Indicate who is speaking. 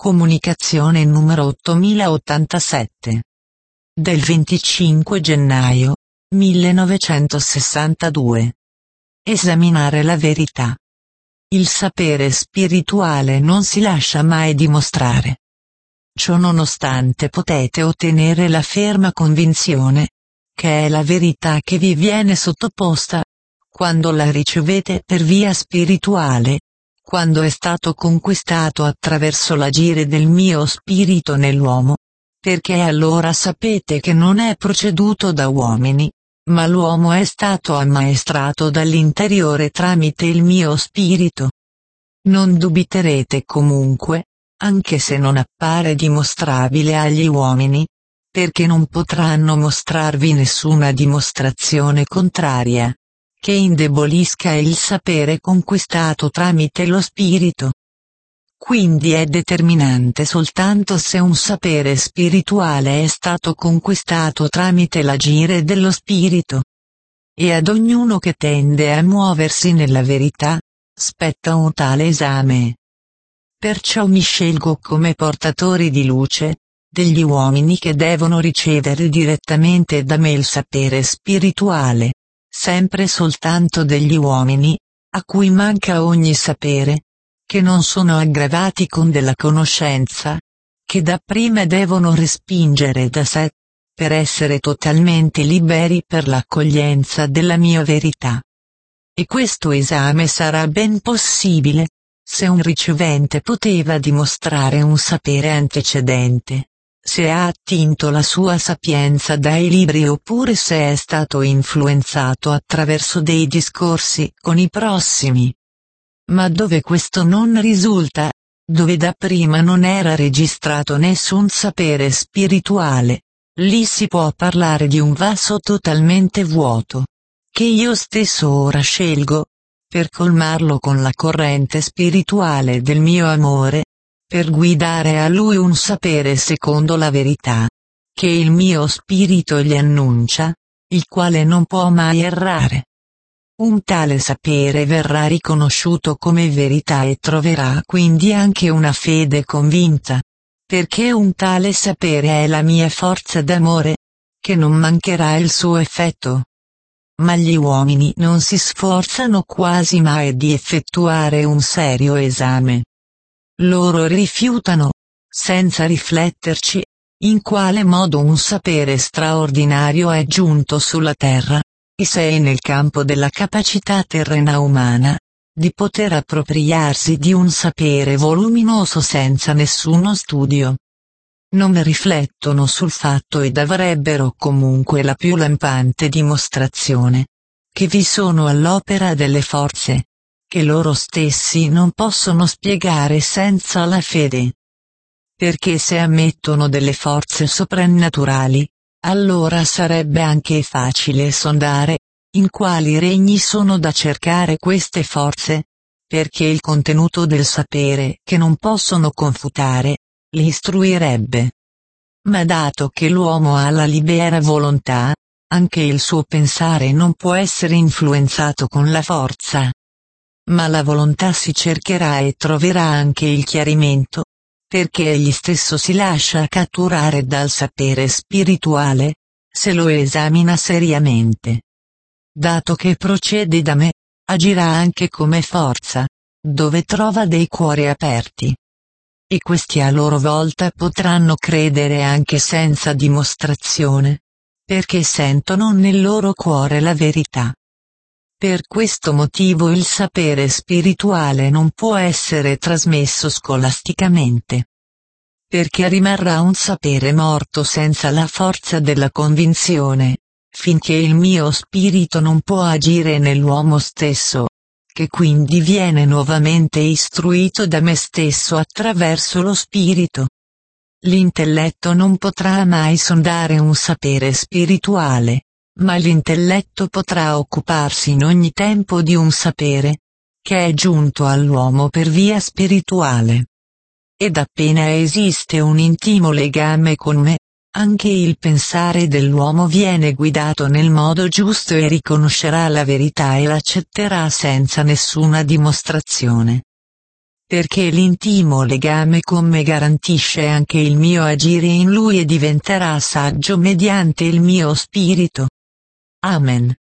Speaker 1: Comunicazione numero 8087. Del 25 gennaio 1962. Esaminare la verità. Il sapere spirituale non si lascia mai dimostrare. Ciò nonostante potete ottenere la ferma convinzione che è la verità che vi viene sottoposta quando la ricevete per via spirituale, quando è stato conquistato attraverso l'agire del mio spirito nell'uomo, perché allora sapete che non è proceduto da uomini, ma l'uomo è stato ammaestrato dall'interiore tramite il mio spirito. Non dubiterete comunque, anche se non appare dimostrabile agli uomini, perché non potranno mostrarvi nessuna dimostrazione contraria, che indebolisca il sapere conquistato tramite lo spirito. Quindi è determinante soltanto se un sapere spirituale è stato conquistato tramite l'agire dello spirito. E ad ognuno che tende a muoversi nella verità, spetta un tale esame. Perciò mi scelgo come portatori di luce, degli uomini che devono ricevere direttamente da me il sapere spirituale, sempre soltanto degli uomini, a cui manca ogni sapere, che non sono aggravati con della conoscenza, che dapprima devono respingere da sé, per essere totalmente liberi per l'accoglienza della mia verità. E questo esame sarà ben possibile, se un ricevente poteva dimostrare un sapere antecedente, se ha attinto la sua sapienza dai libri oppure se è stato influenzato attraverso dei discorsi con i prossimi. Ma dove questo non risulta, dove dapprima non era registrato nessun sapere spirituale, lì si può parlare di un vaso totalmente vuoto, che io stesso ora scelgo, per colmarlo con la corrente spirituale del mio amore, per guidare a lui un sapere secondo la verità, che il mio spirito gli annuncia, il quale non può mai errare. Un tale sapere verrà riconosciuto come verità e troverà quindi anche una fede convinta, perché un tale sapere è la mia forza d'amore, che non mancherà il suo effetto. Ma gli uomini non si sforzano quasi mai di effettuare un serio esame. Loro rifiutano, senza rifletterci, in quale modo un sapere straordinario è giunto sulla terra, e se è nel campo della capacità terrena umana, di poter appropriarsi di un sapere voluminoso senza nessuno studio. Non riflettono sul fatto ed avrebbero comunque la più lampante dimostrazione, che vi sono all'opera delle forze, che loro stessi non possono spiegare senza la fede. Perché se ammettono delle forze soprannaturali, allora sarebbe anche facile sondare, in quali regni sono da cercare queste forze, perché il contenuto del sapere che non possono confutare, li istruirebbe. Ma dato che l'uomo ha la libera volontà, anche il suo pensare non può essere influenzato con la forza. Ma la volontà si cercherà e troverà anche il chiarimento, perché egli stesso si lascia catturare dal sapere spirituale, se lo esamina seriamente. Dato che procede da me, agirà anche come forza, dove trova dei cuori aperti. E questi a loro volta potranno credere anche senza dimostrazione, perché sentono nel loro cuore la verità. Per questo motivo il sapere spirituale non può essere trasmesso scolasticamente. Perché rimarrà un sapere morto senza la forza della convinzione, finché il mio spirito non può agire nell'uomo stesso, che quindi viene nuovamente istruito da me stesso attraverso lo spirito. L'intelletto non potrà mai sondare un sapere spirituale, ma l'intelletto potrà occuparsi in ogni tempo di un sapere, che è giunto all'uomo per via spirituale. Ed appena esiste un intimo legame con me, anche il pensare dell'uomo viene guidato nel modo giusto e riconoscerà la verità e l'accetterà senza nessuna dimostrazione. perché l'intimo legame con me garantisce anche il mio agire in lui e diventerà saggio mediante il mio spirito. Amen.